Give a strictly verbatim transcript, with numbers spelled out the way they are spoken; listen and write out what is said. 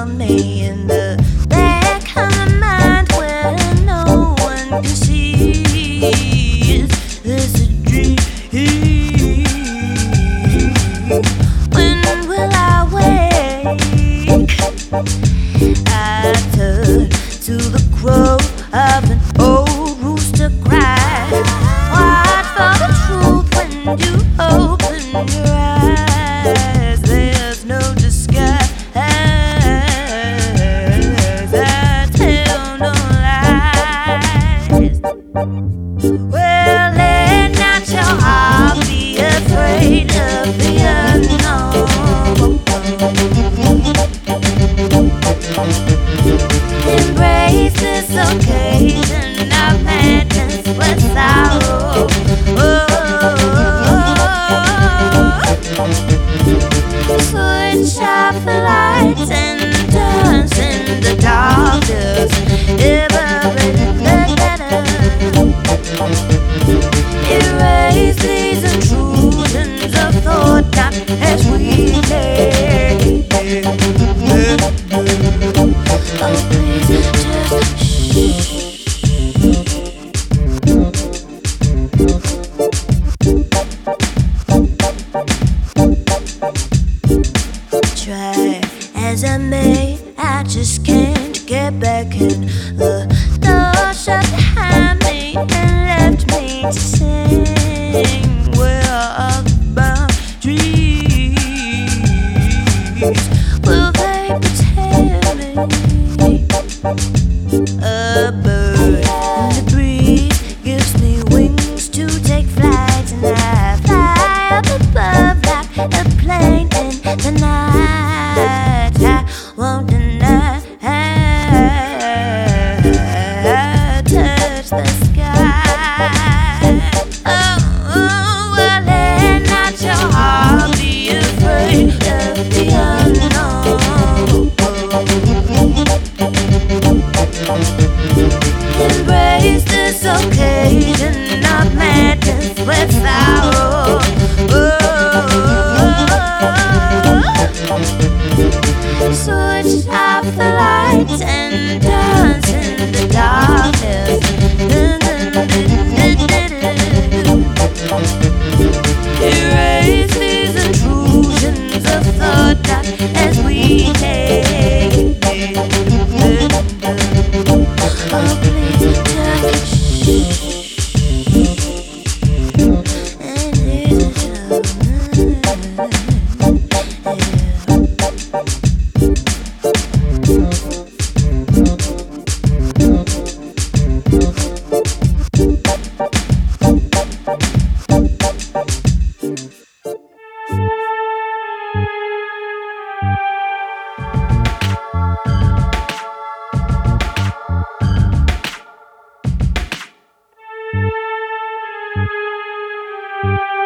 of me in the back of my mind where no one can see. Is this a dream? When will I wake? I turn to the crow of an old rooster cry. Watch for the truth when you open your eyes. There's no disguise. I tell no lies. Well, let not your heart be afraid of the unknown. Embrace this occasion of madness with sorrow. Oh, switch off the lights and dance in the darkness. Evaporating the letter. Erase these intrusions of thought not as we lay. Oh, please just shh. Try as I may, I just can't get back in. The door shut behind me and left me to sing. Where are the boundaries? Will they protect me? A bird in the breeze gives me wings to take flight, and I fly up above like a plane in the night. I won't deny I touch the sky. Oh, oh, well, let not your heart be afraid of the unknown. Embrace this occasion of madness with sorrow. Oh, switch off the lights and dance in the darkness. Erase these intrusions of thought not as we lay. Oh, please just shh. And here's a show.